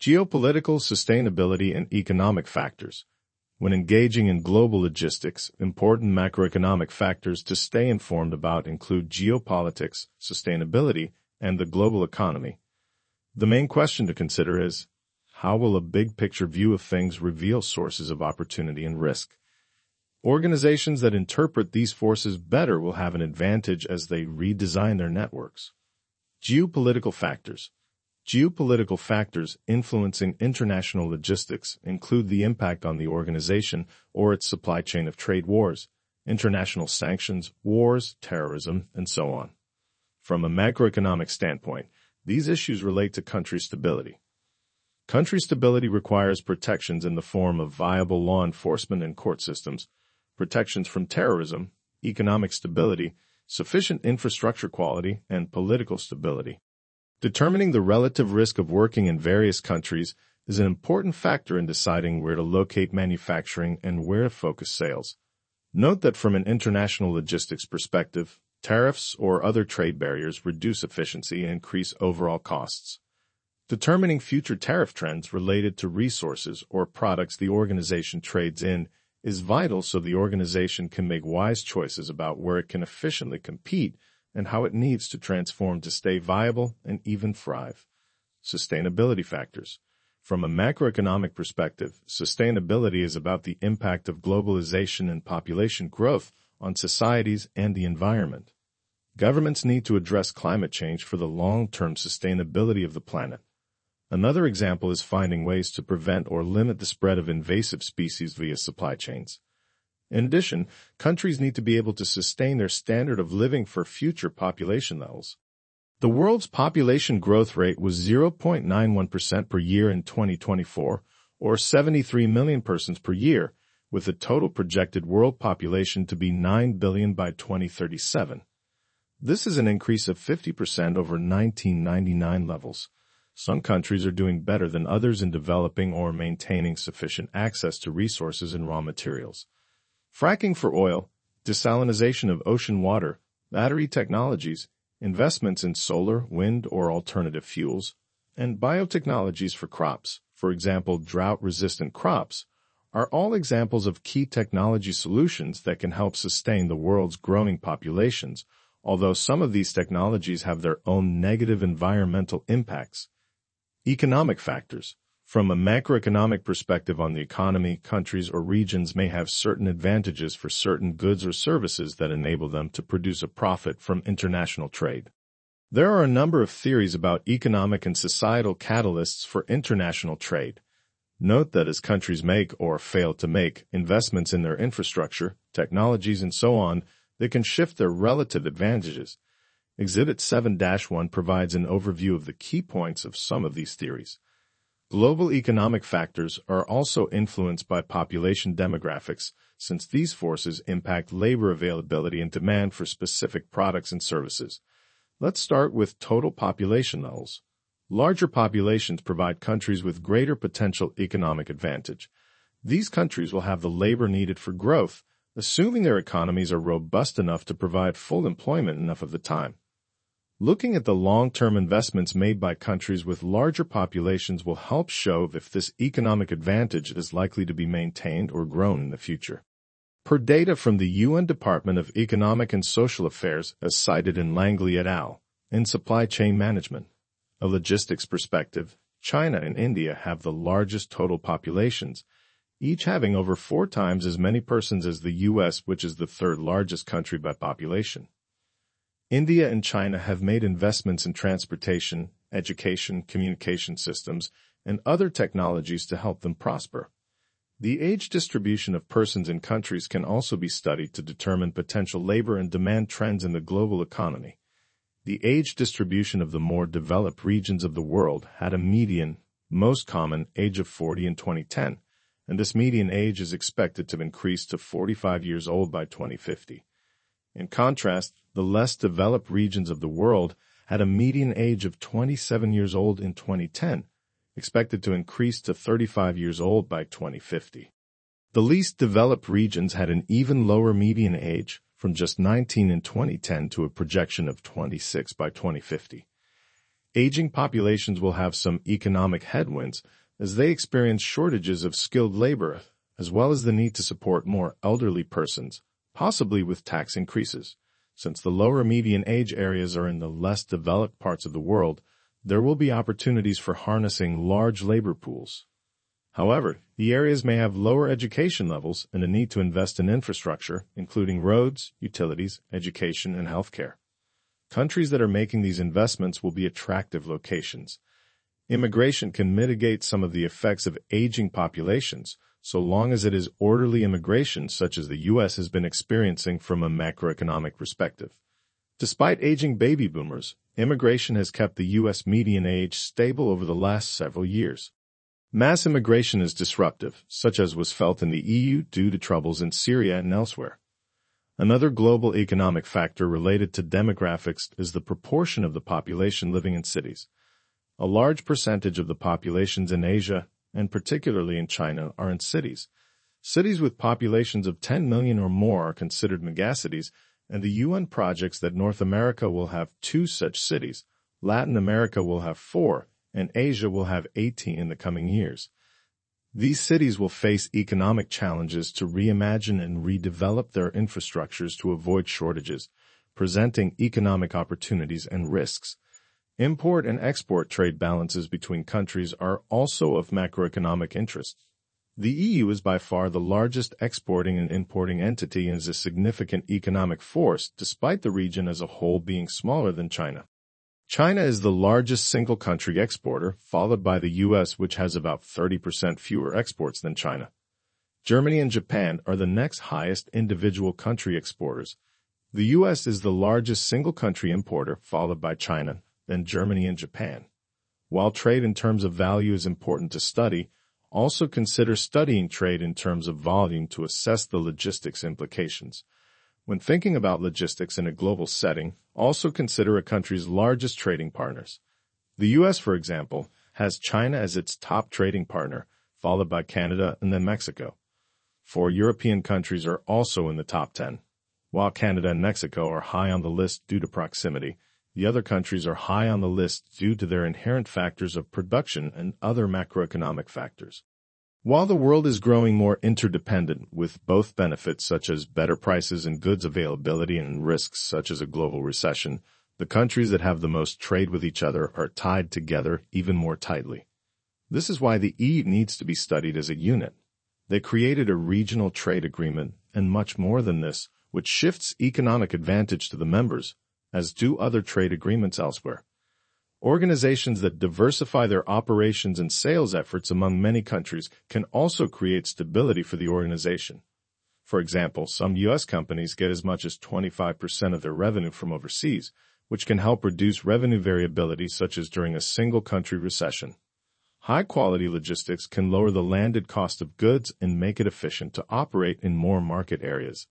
Geopolitical, sustainability, and economic factors. When engaging in global logistics, important macroeconomic factors to stay informed about include geopolitics, sustainability, and the global economy. The main question to consider is, how will a big-picture view of things reveal sources of opportunity and risk? Organizations that interpret these forces better will have an advantage as they redesign their networks. Geopolitical factors. Geopolitical factors influencing international logistics include the impact on the organization or its supply chain of trade wars, international sanctions, wars, terrorism, and so on. From a macroeconomic standpoint, these issues relate to country stability. Country stability requires protections in the form of viable law enforcement and court systems, protections from terrorism, economic stability, sufficient infrastructure quality, and political stability. Determining the relative risk of working in various countries is an important factor in deciding where to locate manufacturing and where to focus sales. Note that from an international logistics perspective, tariffs or other trade barriers reduce efficiency and increase overall costs. Determining future tariff trends related to resources or products the organization trades in is vital so the organization can make wise choices about where it can efficiently compete and how it needs to transform to stay viable and even thrive. Sustainability factors. From a macroeconomic perspective, sustainability is about the impact of globalization and population growth on societies and the environment. Governments need to address climate change for the long-term sustainability of the planet. Another example is finding ways to prevent or limit the spread of invasive species via supply chains. In addition, countries need to be able to sustain their standard of living for future population levels. The world's population growth rate was 0.91% per year in 2024, or 73 million persons per year, with the total projected world population to be 9 billion by 2037. This is an increase of 50% over 1999 levels. Some countries are doing better than others in developing or maintaining sufficient access to resources and raw materials. Fracking for oil, desalination of ocean water, battery technologies, investments in solar, wind, or alternative fuels, and biotechnologies for crops, for example, drought-resistant crops, are all examples of key technology solutions that can help sustain the world's growing populations, although some of these technologies have their own negative environmental impacts. Economic factors. From a macroeconomic perspective on the economy, countries or regions may have certain advantages for certain goods or services that enable them to produce a profit from international trade. There are a number of theories about economic and societal catalysts for international trade. Note that as countries make or fail to make investments in their infrastructure, technologies, and so on, they can shift their relative advantages. Exhibit 7-1 provides an overview of the key points of some of these theories. Global economic factors are also influenced by population demographics, since these forces impact labor availability and demand for specific products and services. Let's start with total population levels. Larger populations provide countries with greater potential economic advantage. These countries will have the labor needed for growth, assuming their economies are robust enough to provide full employment enough of the time. Looking at the long-term investments made by countries with larger populations will help show if this economic advantage is likely to be maintained or grown in the future. Per data from the UN Department of Economic and Social Affairs, as cited in Langley et al., in Supply Chain Management, a logistics perspective, China and India have the largest total populations, each having over 4 times as many persons as the U.S., which is the third largest country by population. India and China have made investments in transportation, education, communication systems, and other technologies to help them prosper. The age distribution of persons in countries can also be studied to determine potential labor and demand trends in the global economy. The age distribution of the more developed regions of the world had a median, most common, age of 40 in 2010, and this median age is expected to increase to 45 years old by 2050. In contrast, the less developed regions of the world had a median age of 27 years old in 2010, expected to increase to 35 years old by 2050. The least developed regions had an even lower median age, from just 19 in 2010 to a projection of 26 by 2050. Aging populations will have some economic headwinds as they experience shortages of skilled labor, as well as the need to support more elderly persons, possibly with tax increases. Since the lower median age areas are in the less developed parts of the world, there will be opportunities for harnessing large labor pools. However, the areas may have lower education levels and a need to invest in infrastructure, including roads, utilities, education, and healthcare. Countries that are making these investments will be attractive locations. Immigration can mitigate some of the effects of aging populations, so long as it is orderly immigration such as the U.S. has been experiencing from a macroeconomic perspective. Despite aging baby boomers, immigration has kept the U.S. median age stable over the last several years. Mass immigration is disruptive, such as was felt in the EU due to troubles in Syria and elsewhere. Another global economic factor related to demographics is the proportion of the population living in cities. A large percentage of the populations in Asia, and particularly in China, are in cities. Cities with populations of 10 million or more are considered megacities, and the UN projects that North America will have 2 such cities, Latin America will have 4, and Asia will have 18 in the coming years. These cities will face economic challenges to reimagine and redevelop their infrastructures to avoid shortages, presenting economic opportunities and risks. Import and export trade balances between countries are also of macroeconomic interest. The EU is by far the largest exporting and importing entity and is a significant economic force, despite the region as a whole being smaller than China. China is the largest single-country exporter, followed by the U.S., which has about 30% fewer exports than China. Germany and Japan are the next highest individual country exporters. The U.S. is the largest single-country importer, followed by China, then Germany and Japan. While trade in terms of value is important to study, also consider studying trade in terms of volume to assess the logistics implications. When thinking about logistics in a global setting, also consider a country's largest trading partners. The U.S., for example, has China as its top trading partner, followed by Canada and then Mexico. 4 European countries are also in the top 10. While Canada and Mexico are high on the list due to proximity, the other countries are high on the list due to their inherent factors of production and other macroeconomic factors. While the world is growing more interdependent with both benefits such as better prices and goods availability and risks such as a global recession, the countries that have the most trade with each other are tied together even more tightly. This is why the EU needs to be studied as a unit. They created a regional trade agreement and much more than this, which shifts economic advantage to the members, as do other trade agreements elsewhere. Organizations that diversify their operations and sales efforts among many countries can also create stability for the organization. For example, some U.S. companies get as much as 25% of their revenue from overseas, which can help reduce revenue variability such as during a single-country recession. High-quality logistics can lower the landed cost of goods and make it efficient to operate in more market areas.